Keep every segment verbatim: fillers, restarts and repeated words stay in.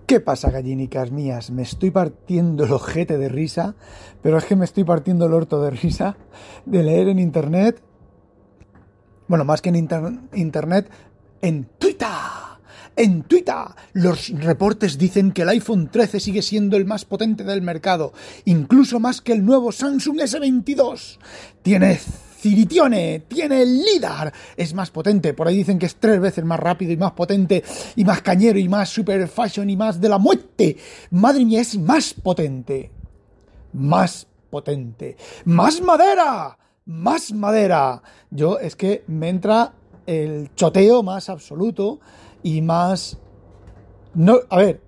¿Qué pasa, gallinicas mías? Me estoy partiendo el ojete de risa, pero es que me estoy partiendo el orto de risa de leer en internet, bueno, más que en inter- internet, en Twitter. En Twitter, los reportes dicen que el iPhone trece sigue siendo el más potente del mercado, incluso más que el nuevo Samsung ese veintidós. Tiene Ciritione, tiene el LiDAR, es más potente, por ahí dicen que es tres veces más rápido y más potente y más cañero y más super fashion y más de la muerte. Madre mía, es más potente, más potente, más madera, más madera. Yo es que me entra el choteo más absoluto y más... No, a ver,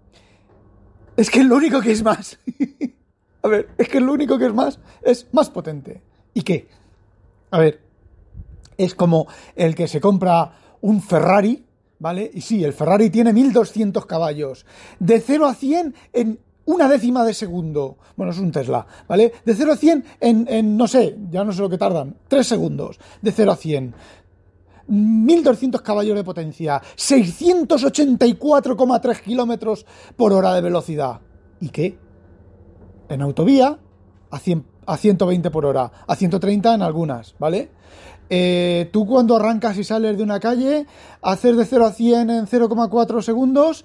es que lo único que es más... a ver, es que lo único que es más es más potente. ¿Y qué? A ver, es como el que se compra un Ferrari, ¿vale? Y sí, el Ferrari tiene mil doscientos caballos. De cero a cien en una décima de segundo. Bueno, es un Tesla, ¿vale? De cero a cien en, en no sé, ya no sé lo que tardan, tres segundos. De cero a cien. mil doscientos caballos de potencia. seiscientos ochenta y cuatro coma tres kilómetros por hora de velocidad. ¿Y qué? En autovía, a, cien, a ciento veinte por hora. A ciento treinta en algunas, ¿vale? Eh, tú cuando arrancas y sales de una calle, haces de cero a cien en cero coma cuatro segundos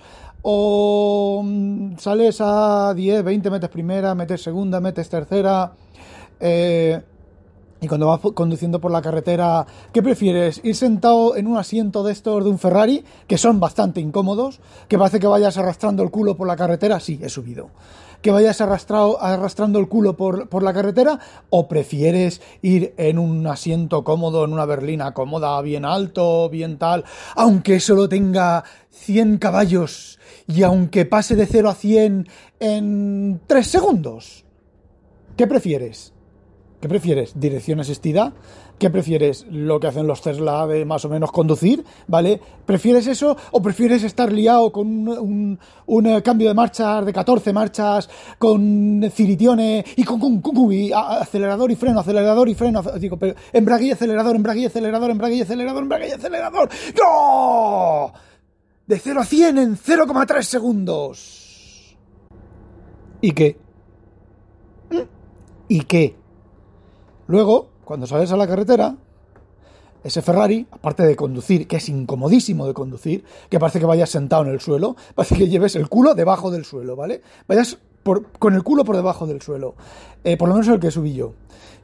o mm, sales a diez, veinte, metes primera, metes segunda, metes tercera. Eh, y cuando vas conduciendo por la carretera, ¿qué prefieres? ¿Ir sentado en un asiento de estos de un Ferrari, que son bastante incómodos, que parece que vayas arrastrando el culo por la carretera? Sí, he subido. ¿Que vayas arrastrado, arrastrando el culo por, por la carretera? ¿O prefieres ir en un asiento cómodo, en una berlina cómoda, bien alto, bien tal, aunque solo tenga cien caballos y aunque pase de cero a cien en tres segundos? ¿Qué prefieres? ¿Qué prefieres? ¿Dirección asistida? ¿Qué prefieres? Lo que hacen los Tesla de más o menos conducir, ¿vale? ¿Prefieres eso o prefieres estar liado con un, un, un cambio de marchas de catorce marchas, con Ciritione y con, con, con y acelerador y freno, acelerador y freno, digo, pero embrague y acelerador, embrague y acelerador, embrague y acelerador, embrague y acelerador? ¡No! De cero a cien en cero coma tres segundos. ¿Y qué? ¿Y qué? Luego, cuando sales a la carretera, ese Ferrari, aparte de conducir, que es incomodísimo de conducir, que parece que vayas sentado en el suelo, parece que lleves el culo debajo del suelo, ¿vale? Vayas por, con el culo por debajo del suelo. Eh, por lo menos el que subí yo.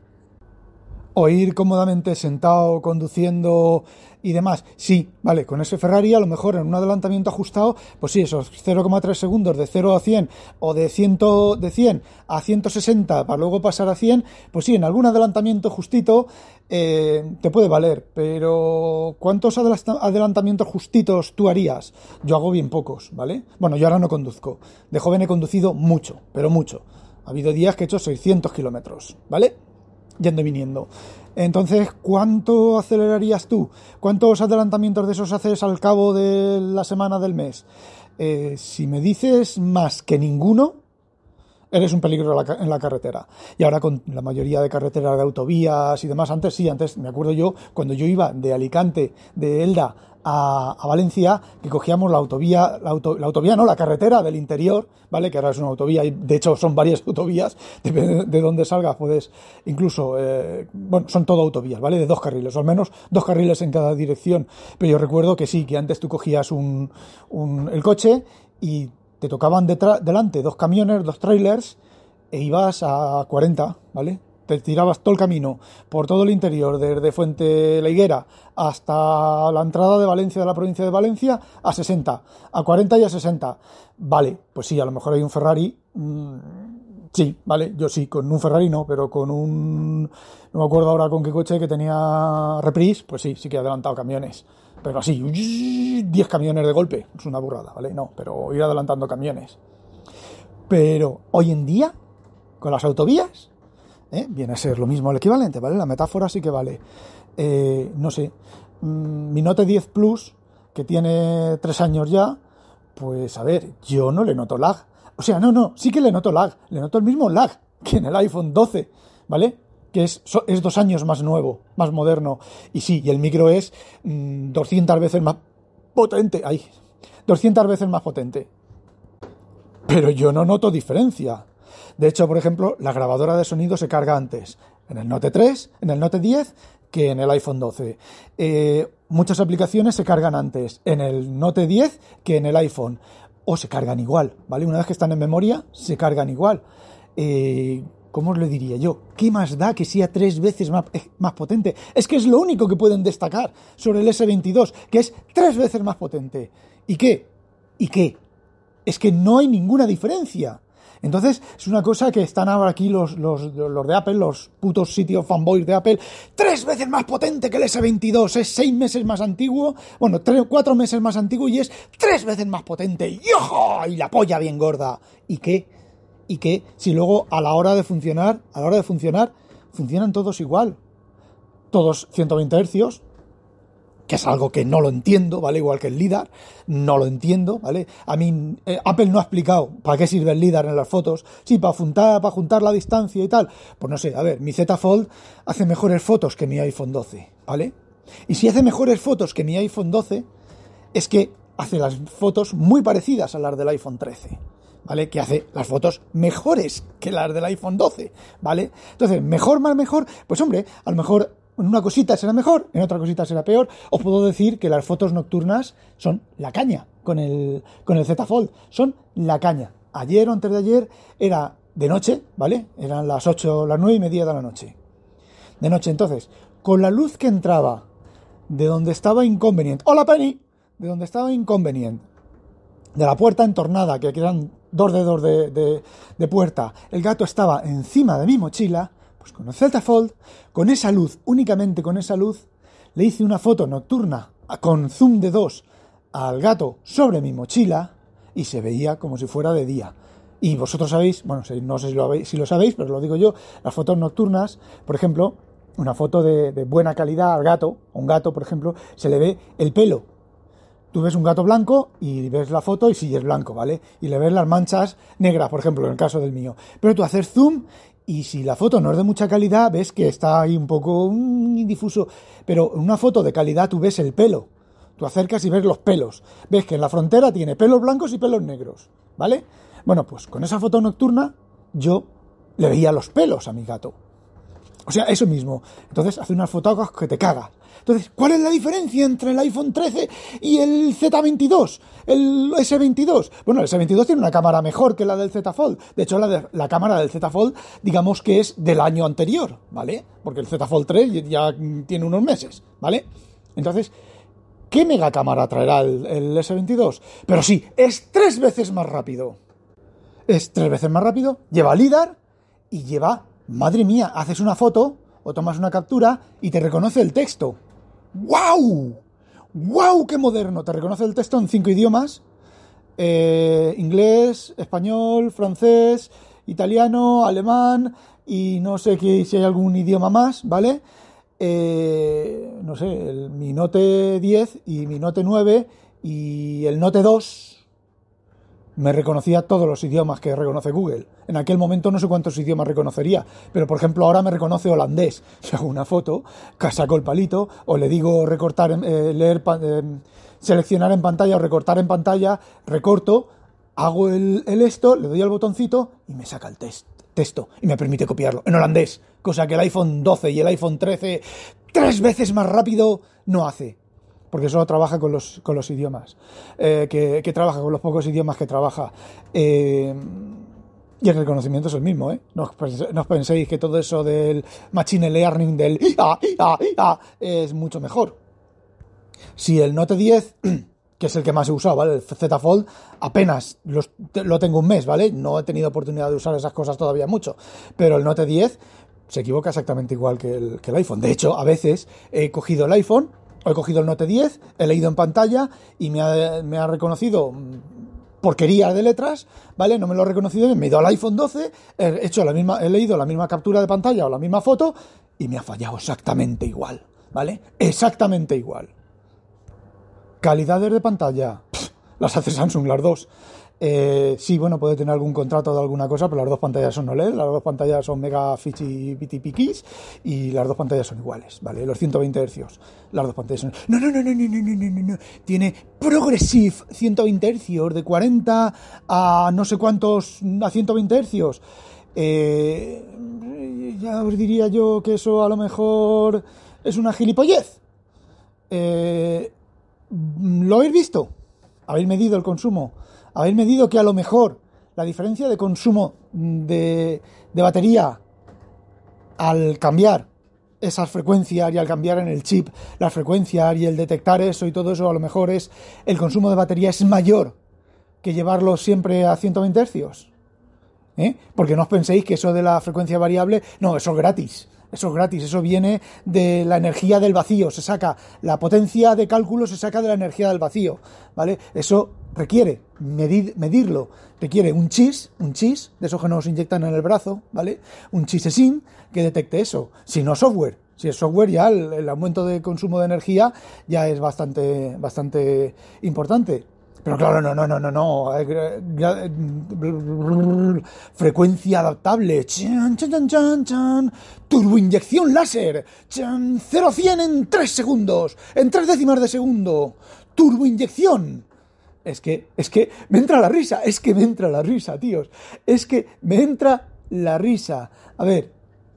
O ir cómodamente sentado, conduciendo y demás. Sí, vale, con ese Ferrari a lo mejor en un adelantamiento ajustado, pues sí, esos cero coma tres segundos de cero a cien o de, cien, de cien a ciento sesenta para luego pasar a cien, pues sí, en algún adelantamiento justito eh, te puede valer. Pero ¿cuántos adelantamientos justitos tú harías? Yo hago bien pocos, ¿vale? Bueno, yo ahora no conduzco. De joven he conducido mucho, pero mucho. Ha habido días que he hecho seiscientos kilómetros, ¿vale? Yendo y viniendo. Entonces, ¿cuánto acelerarías tú? ¿Cuántos adelantamientos de esos haces al cabo de la semana del mes? Eh, si me dices más que ninguno, eres un peligro en la carretera. Y ahora con la mayoría de carreteras de autovías y demás, antes sí, antes me acuerdo yo, cuando yo iba de Alicante, de Elda a, a Valencia, que cogíamos la autovía, la, auto, la autovía no, la carretera del interior, ¿vale? Que ahora es una autovía y de hecho son varias autovías, depende de dónde salgas, puedes incluso, eh, bueno, son todo autovías, ¿vale? De dos carriles, o al menos dos carriles en cada dirección. Pero yo recuerdo que sí, que antes tú cogías un, un, el coche y te tocaban detrás, delante dos camiones, dos trailers, e ibas a cuarenta, ¿vale? Te tirabas todo el camino, por todo el interior, desde Fuente La Higuera hasta la entrada de Valencia, de la provincia de Valencia, a sesenta, a cuarenta y a sesenta. Vale, pues sí, a lo mejor hay un Ferrari, mmm, sí, vale, yo sí, con un Ferrari no, pero con un, no me acuerdo ahora con qué coche que tenía Reprise, pues sí, sí que he adelantado camiones. Pero así, diez camiones de golpe, es una burrada, ¿vale? No, pero ir adelantando camiones. Pero hoy en día, con las autovías, ¿eh? Viene a ser lo mismo, el equivalente, ¿vale? La metáfora sí que vale. Eh, no sé, mmm, mi Note diez Plus, que tiene tres años ya, pues a ver, yo no le noto lag. O sea, no, no, sí que le noto lag, le noto el mismo lag que en el iPhone doce, ¿vale? Que es, es dos años más nuevo, más moderno. Y sí, y el micro es mmm, doscientas veces más potente. Ay, doscientas veces más potente. pero yo no noto diferencia. De hecho, por ejemplo, la grabadora de sonido se carga antes en el Note tres, en el Note diez, que en el iPhone doce. Eh, muchas aplicaciones se cargan antes en el Note diez que en el iPhone. O se cargan igual, ¿vale? Una vez que están en memoria, se cargan igual. Eh, ¿Cómo os lo diría yo? ¿Qué más da que sea tres veces más, eh, más potente? Es que es lo único que pueden destacar sobre el ese veintidós, que es tres veces más potente. ¿Y qué? ¿Y qué? Es que no hay ninguna diferencia. Entonces, es una cosa que están ahora aquí los, los, los de Apple, los putos sitios fanboys de Apple, tres veces más potente que el ese veintidós, es seis meses más antiguo, bueno, tres, cuatro meses más antiguo y es tres veces más potente, y ¡ojo! Y la polla bien gorda. ¿Y qué? ¿Y qué? Si luego a la hora de funcionar, a la hora de funcionar, funcionan todos igual. Todos ciento veinte hercios, que es algo que no lo entiendo, ¿vale? Igual que el LiDAR, no lo entiendo, ¿vale? A mí, eh, Apple no ha explicado para qué sirve el LiDAR en las fotos. Sí, para juntar, para juntar la distancia y tal. Pues no sé, a ver, mi Z Fold hace mejores fotos que mi iPhone doce, ¿vale? Y si hace mejores fotos que mi iPhone doce, es que hace las fotos muy parecidas a las del iPhone trece, ¿vale? Que hace las fotos mejores que las del iPhone doce, ¿vale? Entonces, mejor más mejor, pues hombre, a lo mejor en una cosita será mejor, en otra cosita será peor. Os puedo decir que las fotos nocturnas son la caña con el, con el Z Fold. Son la caña. Ayer o antes de ayer era de noche, ¿vale? Eran las ocho, las nueve y media de la noche. De noche, entonces, con la luz que entraba de donde estaba Inconvenient. ¡Hola, Penny! De donde estaba Inconvenient. De la puerta entornada, que eran dos dedos de, de, de puerta. El gato estaba encima de mi mochila. Pues con el Z Fold, con esa luz, únicamente con esa luz, le hice una foto nocturna con zoom de dos al gato sobre mi mochila y se veía como si fuera de día. Y vosotros sabéis, bueno, no sé si lo, habéis, si lo sabéis, pero lo digo yo, las fotos nocturnas, por ejemplo, una foto de, de buena calidad al gato, a un gato, por ejemplo, se le ve el pelo. Tú ves un gato blanco y ves la foto y sí es blanco, ¿vale? Y le ves las manchas negras, por ejemplo, en el caso del mío. Pero tú haces zoom y si la foto no es de mucha calidad, ves que está ahí un poco mmm, difuso. Pero en una foto de calidad tú ves el pelo. Tú acercas y ves los pelos. Ves que en la frontera tiene pelos blancos y pelos negros, ¿vale? Bueno, pues con esa foto nocturna yo le veía los pelos a mi gato. O sea, eso mismo. Entonces hace unas fotos que te cagas. Entonces, ¿cuál es la diferencia entre el iPhone trece y el Z veintidós? El ese veintidós. Bueno, el ese veintidós tiene una cámara mejor que la del Z Fold. De hecho, la, de, la cámara del Z Fold, digamos que es del año anterior, ¿vale? Porque el Z Fold tres ya tiene unos meses, ¿vale? Entonces, ¿qué mega cámara traerá el, el ese veintidós? Pero sí, es tres veces más rápido. Es tres veces más rápido, lleva LiDAR y lleva... Madre mía, haces una foto o tomas una captura y te reconoce el texto. ¡Guau! ¡Guau! ¡Qué moderno! Te reconoce el texto en cinco idiomas. Eh, inglés, español, francés, italiano, alemán y no sé qué, si hay algún idioma más, ¿vale? Eh, no sé, el, mi Note diez y mi Note nueve y el Note dos... me reconocía todos los idiomas que reconoce Google. En aquel momento no sé cuántos idiomas reconocería, pero por ejemplo ahora me reconoce holandés. Si hago una foto, saco el palito, o le digo recortar, eh, leer, eh, seleccionar en pantalla o recortar en pantalla, recorto, hago el, el esto, le doy al botoncito y me saca el test, texto y me permite copiarlo en holandés, cosa que el iPhone doce y el iPhone trece tres veces más rápido no hace. Porque solo trabaja con los, con los idiomas, eh, que, que trabaja con los pocos idiomas que trabaja. Eh, y el reconocimiento es el mismo, ¿eh? No os, penséis, no os penséis que todo eso del machine learning, del I A, I A, I A, es mucho mejor. Si el Note diez, que es el que más he usado, ¿vale? El Z Fold, apenas los, lo tengo un mes, ¿vale? No he tenido oportunidad de usar esas cosas todavía mucho. Pero el Note diez se equivoca exactamente igual que el, que el iPhone. De hecho, a veces he cogido el iPhone... He cogido el Note diez, he leído en pantalla y me ha, me ha reconocido porquerías de letras, ¿vale? No me lo ha reconocido bien, me he ido al iPhone doce, he, hecho la misma, he leído la misma captura de pantalla o la misma foto y me ha fallado exactamente igual, ¿vale? Exactamente igual. Calidades de pantalla, pff, las hace Samsung las dos. Eh, sí, bueno, puede tener algún contrato de alguna cosa, pero las dos pantallas son OLED, las dos pantallas son mega fichi piti piquis y las dos pantallas son iguales, ¿vale? Los ciento veinte hercios, las dos pantallas son... No, no, no, no, no, no, no, no, no, no. Tiene Progressive ciento veinte hercios, de cuarenta a no sé cuántos, a ciento veinte hercios. Eh, ya os diría yo que eso a lo mejor es una gilipollez. Eh, ¿Lo habéis visto? ¿Habéis medido el consumo? ¿Habéis medido que a lo mejor la diferencia de consumo de, de batería al cambiar esas frecuencias y al cambiar en el chip las frecuencias y el detectar eso y todo eso, a lo mejor es el consumo de batería es mayor que llevarlo siempre a ciento veinte hercios? ¿Eh? Porque no os penséis que eso de la frecuencia variable, no, eso es gratis. Eso es gratis, eso viene de la energía del vacío, se saca, la potencia de cálculo se saca de la energía del vacío, ¿vale? Eso requiere medir, medirlo, requiere un chis, un chis, de esos que nos inyectan en el brazo, ¿vale? Un chisesín que detecte eso, si no software. Si es software ya el, el aumento de consumo de energía ya es bastante, bastante importante. Pero claro, no, no, no, no, no. Frecuencia adaptable. Chan, chan, chan, chan, chan. Turboinyección láser. Chan, cero a cien en tres segundos. En tres décimas de segundo. Turboinyección. Es que, es que me entra la risa. Es que me entra la risa, tíos. Es que me entra la risa. A ver,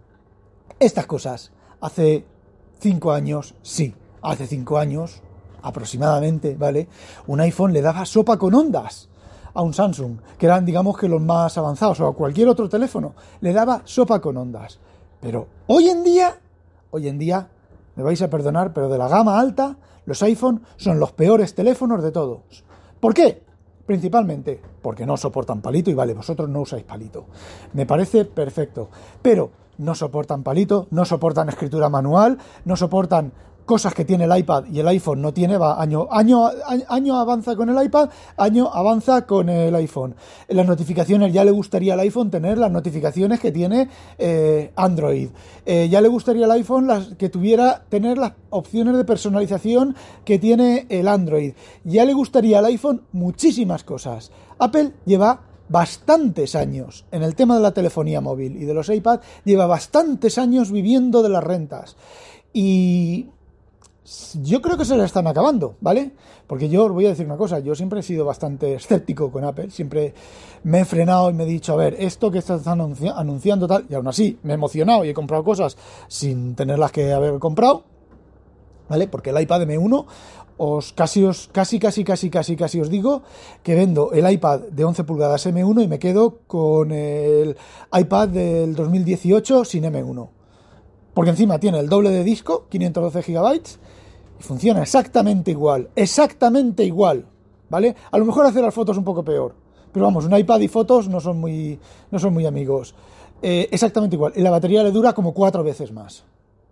estas cosas. Hace cinco años, sí. Hace cinco años... aproximadamente, ¿vale? Un iPhone le daba sopa con ondas a un Samsung, que eran, digamos, que los más avanzados, o a cualquier otro teléfono, le daba sopa con ondas. Pero hoy en día, hoy en día, me vais a perdonar, pero de la gama alta, los iPhone son los peores teléfonos de todos. ¿Por qué? Principalmente porque no soportan palito, y vale, vosotros no usáis palito. Me parece perfecto, pero no soportan palito, no soportan escritura manual, no soportan cosas que tiene el iPad y el iPhone no tiene, va año, año, año avanza con el iPad, año avanza con el iPhone. En las notificaciones ya le gustaría al iPhone tener las notificaciones que tiene eh, Android. Eh, ya le gustaría al iPhone las, que tuviera tener las opciones de personalización que tiene el Android. Ya le gustaría al iPhone muchísimas cosas. Apple lleva bastantes años en el tema de la telefonía móvil y de los iPad, lleva bastantes años viviendo de las rentas. Y yo creo que se la están acabando, ¿vale? Porque yo os voy a decir una cosa, yo siempre he sido bastante escéptico con Apple, siempre me he frenado y me he dicho, a ver, esto que estás anunci- anunciando tal, y aún así me he emocionado y he comprado cosas sin tenerlas que haber comprado, ¿vale? Porque el iPad M uno, os casi, os, casi, casi, casi, casi, casi os digo que vendo el iPad de once pulgadas M uno y me quedo con el iPad del dos mil dieciocho sin M uno. Porque encima tiene el doble de disco, quinientos doce gigabytes, y funciona exactamente igual, exactamente igual, ¿vale? A lo mejor hace las fotos un poco peor, pero vamos, un iPad y fotos no son muy, no son muy amigos. Eh, exactamente igual, y la batería le dura como cuatro veces más.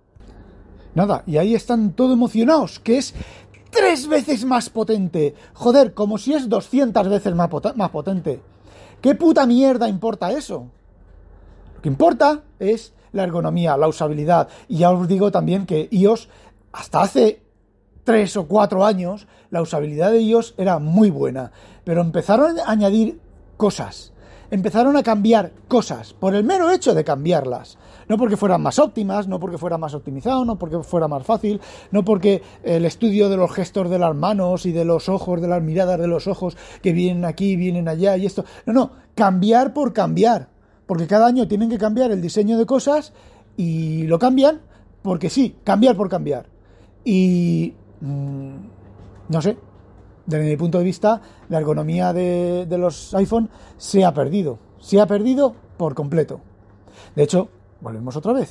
Nada, y ahí están todo emocionados, que es tres veces más potente. Joder, como si es doscientas veces más, pot- más potente. ¿Qué puta mierda importa eso? Lo que importa es la ergonomía, la usabilidad. Y ya os digo también que iOS, hasta hace tres o cuatro años, la usabilidad de iOS era muy buena. Pero empezaron a añadir cosas. Empezaron a cambiar cosas por el mero hecho de cambiarlas. No porque fueran más óptimas, no porque fuera más optimizado, no porque fuera más fácil, no porque el estudio de los gestos de las manos y de los ojos, de las miradas de los ojos que vienen aquí, vienen allá y esto. No, no, cambiar por cambiar. Porque cada año tienen que cambiar el diseño de cosas y lo cambian porque sí, cambiar por cambiar. Y mmm, no sé, desde mi punto de vista, la ergonomía de, de los iPhone se ha perdido. Se ha perdido por completo. De hecho, volvemos otra vez.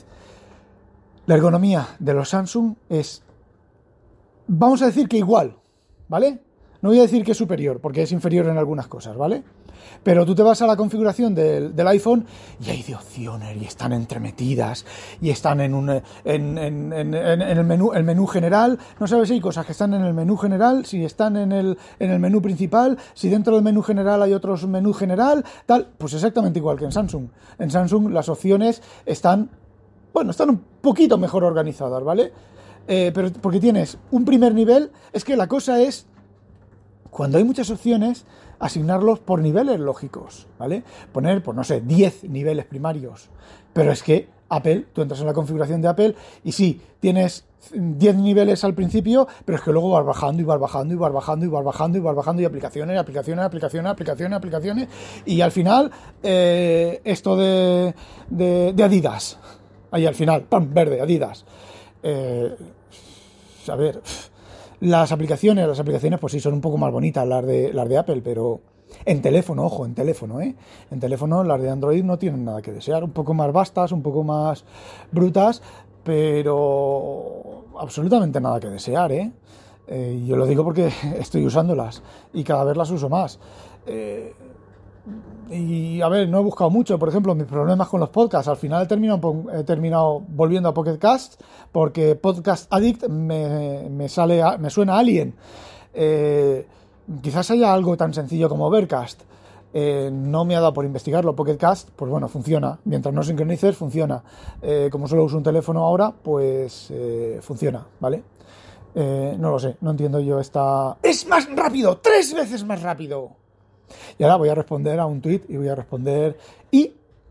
La ergonomía de los Samsung es, vamos a decir que igual, ¿vale? No voy a decir que es superior, porque es inferior en algunas cosas, ¿vale? Pero tú te vas a la configuración del, del iPhone y hay de opciones y están entremetidas y están en un en, en, en, en el menú el menú general. No sabes si hay cosas que están en el menú general, si están en el en el menú principal, si dentro del menú general hay otros menú general, tal. Pues exactamente igual que en Samsung. En Samsung las opciones están, bueno, están un poquito mejor organizadas, ¿vale? Eh, pero porque tienes un primer nivel, es que la cosa es cuando hay muchas opciones, asignarlos por niveles lógicos, ¿vale? Poner, pues no sé, diez niveles primarios. Pero es que Apple, tú entras en la configuración de Apple y sí, tienes diez niveles al principio, pero es que luego vas bajando y vas bajando y vas bajando y vas bajando y vas bajando y aplicaciones, aplicaciones, aplicaciones, aplicaciones, aplicaciones y al final eh, esto de, de, de Adidas, ahí al final, ¡pam!, verde, Adidas. Eh, a ver, las aplicaciones, las aplicaciones pues sí son un poco más bonitas las de, las de Apple, pero en teléfono, ojo, en teléfono, ¿eh? En teléfono las de Android no tienen nada que desear, un poco más vastas, un poco más brutas, pero absolutamente nada que desear, ¿eh? Eh, yo lo digo porque estoy usándolas y cada vez las uso más. Eh, y a ver, no he buscado mucho, por ejemplo, mis problemas con los podcasts. Al final he terminado, he terminado volviendo a Pocket Cast porque Podcast Addict me, me sale, a, me suena a Alien. Eh, quizás haya algo tan sencillo como Overcast. Eh, no me ha dado por investigarlo. Pocket Cast, pues bueno, funciona. Mientras no sincronices, funciona. Eh, como solo uso un teléfono ahora, pues eh, funciona, ¿vale? Eh, no lo sé, no entiendo yo esta... ¡Es más rápido! ¡Tres veces más rápido! Y ahora voy a responder a un tweet y voy a responder y...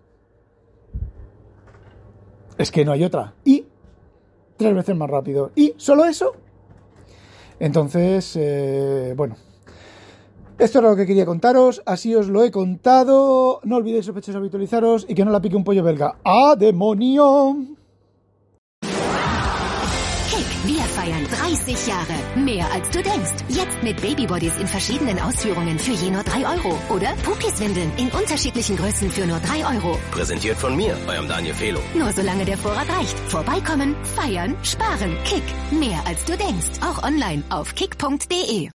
Es que no hay otra. Y tres veces más rápido. ¿Y solo eso? Entonces, eh, bueno... Esto era lo que quería contaros, así os lo he contado. No olvidéis, sospechosos, habitualizaros y que no la pique un pollo belga. ¡Ah, demonio! Kick, wir feiern dreißig Jahre. Mehr als du denkst. Jetzt mit Babybodies in verschiedenen Ausführungen für je nur drei Euro. Oder Pupis-Windeln in unterschiedlichen Größen für nur drei Euro. Präsentiert von mir, eurem Daniel Felo. Nur solange der Vorrat reicht. Vorbeikommen, feiern, sparen. Kick, mehr als du denkst. Auch online auf kick punkt de.